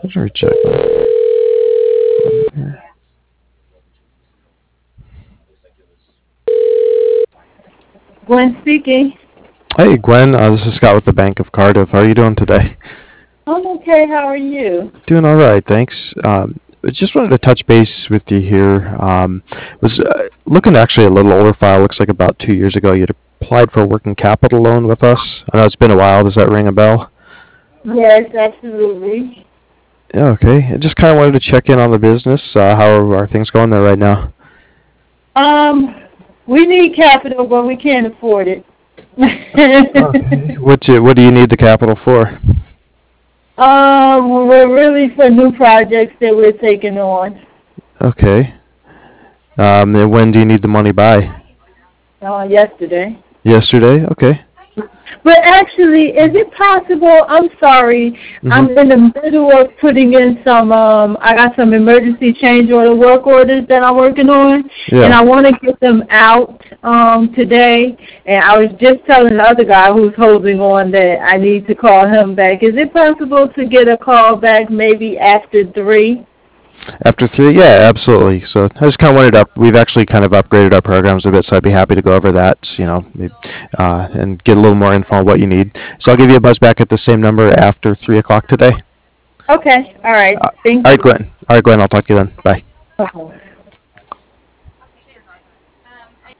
Let's recheck that. Gwen speaking. Hey, Gwen. This is Scott with the Bank of Cardiff. How are you doing today? I'm okay. How are you? Doing all right, thanks. I just wanted to touch base with you here. Was looking actually a little older file. Looks like about 2 years ago you'd applied for a working capital loan with us. I know it's been a while. Does that ring a bell? Yes, absolutely. Yeah, okay. I just kind of wanted to check in on the business. How are things going there right now? Um, we need capital, but we can't afford it. Okay. What do you need the capital for? We're really for new projects that we're taking on. Okay. And when do you need the money by? Yesterday. Yesterday? Okay. But actually, is it possible? I'm sorry. Mhm. I'm in the middle of putting in some. I got some emergency change order work orders that I'm working on, and Yeah. I want to get them out today. And I was just telling the other guy who's holding on that I need to call him back. Is it possible to get a call back maybe after 3? After 3? Yeah, absolutely. So I just kind of wanted up. We've actually kind of upgraded our programs a bit, so I'd be happy to go over that, and get a little more info on what you need. So I'll give you a buzz back at the same number after 3 o'clock today. Okay. All right. All Thank right, you. Glenn. All right, Glenn. I'll talk to you then. Bye. Okay.